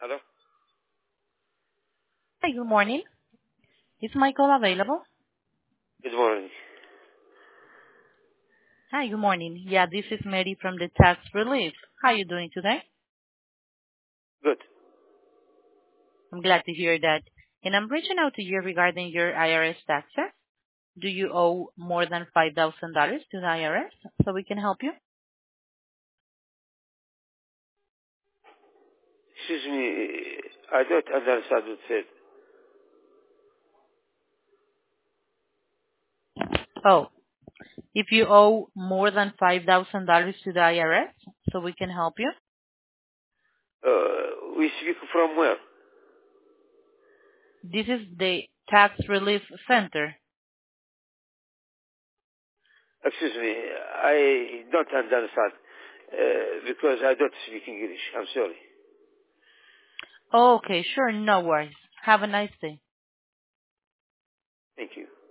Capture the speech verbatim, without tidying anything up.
Hello? Hi, good morning. Is Michael available? Good morning. Hi, good morning. Yeah, this is Mary from the Tax Relief. How are you doing today? Good. I'm glad to hear that. And I'm reaching out to you regarding your I R S taxes. Do you owe more than five thousand dollars to the I R S so we can help you? Excuse me, I don't understand what you said. Oh, if you owe more than five thousand dollars to the I R S so we can help you? Uh, we speak from where? This is the Tax Relief Center. Excuse me, I don't understand uh, because I don't speak English. I'm sorry. Okay, sure, no worries. Have a nice day. Thank you.